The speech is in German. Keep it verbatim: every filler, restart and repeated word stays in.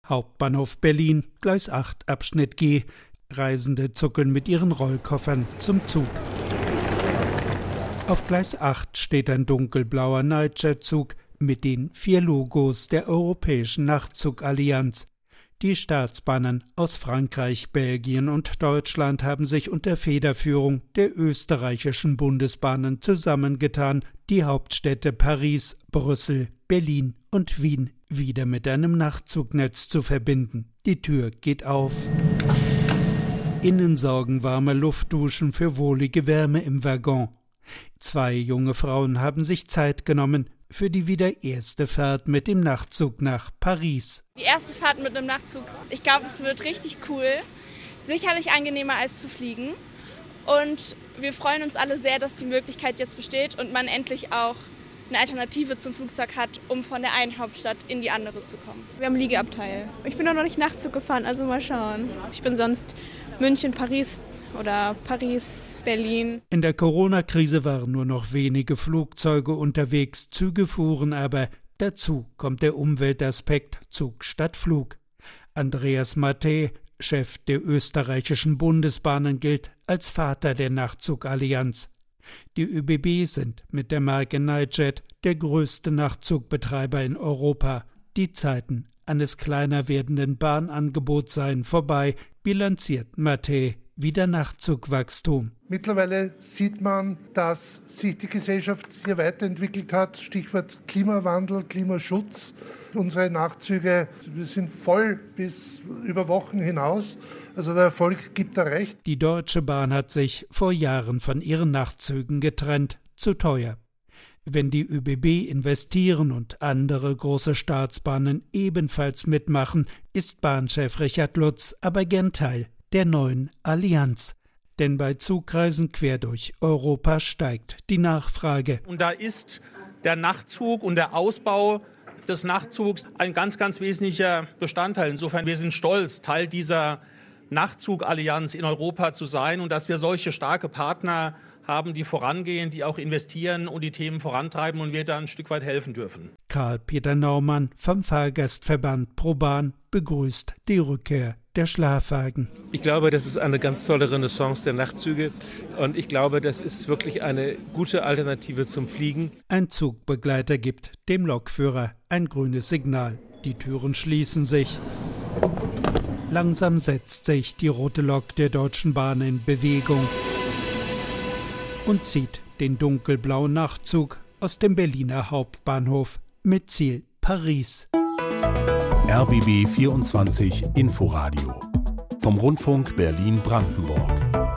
Hauptbahnhof Berlin, Gleis acht, Abschnitt G. Reisende zuckeln mit ihren Rollkoffern zum Zug. Auf Gleis acht steht ein dunkelblauer Nightjet-Zug mit den vier Logos der Europäischen Nachtzug-Allianz. Die Staatsbahnen aus Frankreich, Belgien und Deutschland haben sich unter Federführung der österreichischen Bundesbahnen zusammengetan, die Hauptstädte Paris, Brüssel, Berlin und Wien wieder mit einem Nachtzugnetz zu verbinden. Die Tür geht auf. Innen sorgen warme Luftduschen für wohlige Wärme im Waggon. Zwei junge Frauen haben sich Zeit genommen für die wieder erste Fahrt mit dem Nachtzug nach Paris. Die erste Fahrt mit einem Nachtzug, ich glaube, es wird richtig cool. Sicherlich angenehmer als zu fliegen. Und wir freuen uns alle sehr, dass die Möglichkeit jetzt besteht und man endlich auch eine Alternative zum Flugzeug hat, um von der einen Hauptstadt in die andere zu kommen. Wir haben Liegeabteil. Ich bin auch noch nicht Nachtzug gefahren, also mal schauen. Ich bin sonst München, Paris oder Paris, Berlin. In der Corona-Krise waren nur noch wenige Flugzeuge unterwegs, Züge fuhren aber. Dazu kommt der Umweltaspekt Zug statt Flug. Andreas Mattei, Chef der österreichischen Bundesbahnen, gilt als Vater der Nachtzug-Allianz. Die ÖBB sind mit der Marke Nightjet der größte Nachtzug-Betreiber in Europa. Die Zeiten eines kleiner werdenden Bahnangebots seien vorbei, bilanziert Mattei wieder Nachtzugwachstum. Mittlerweile sieht man, dass sich die Gesellschaft hier weiterentwickelt hat. Stichwort Klimawandel, Klimaschutz. Unsere Nachtzüge, wir sind voll bis über Wochen hinaus. Also der Erfolg gibt da recht. Die Deutsche Bahn hat sich vor Jahren von ihren Nachtzügen getrennt. Zu teuer. Wenn die ÖBB investieren und andere große Staatsbahnen ebenfalls mitmachen, ist Bahnchef Richard Lutz aber gern Teil der neuen Allianz. Denn bei Zugreisen quer durch Europa steigt die Nachfrage. Und da ist der Nachtzug und der Ausbau des Nachtzugs ein ganz, ganz wesentlicher Bestandteil. Insofern, wir sind stolz, Teil dieser Nachtzug-Allianz in Europa zu sein und dass wir solche starke Partner haben, die vorangehen, die auch investieren und die Themen vorantreiben und wir da ein Stück weit helfen dürfen. Karl-Peter Naumann vom Fahrgastverband ProBahn begrüßt die Rückkehr der Schlafwagen. Ich glaube, das ist eine ganz tolle Renaissance der Nachtzüge und ich glaube, das ist wirklich eine gute Alternative zum Fliegen. Ein Zugbegleiter gibt dem Lokführer ein grünes Signal. Die Türen schließen sich. Langsam setzt sich die rote Lok der Deutschen Bahn in Bewegung und zieht den dunkelblauen Nachtzug aus dem Berliner Hauptbahnhof mit Ziel Paris. R B B vierundzwanzig Inforadio vom Rundfunk Berlin-Brandenburg.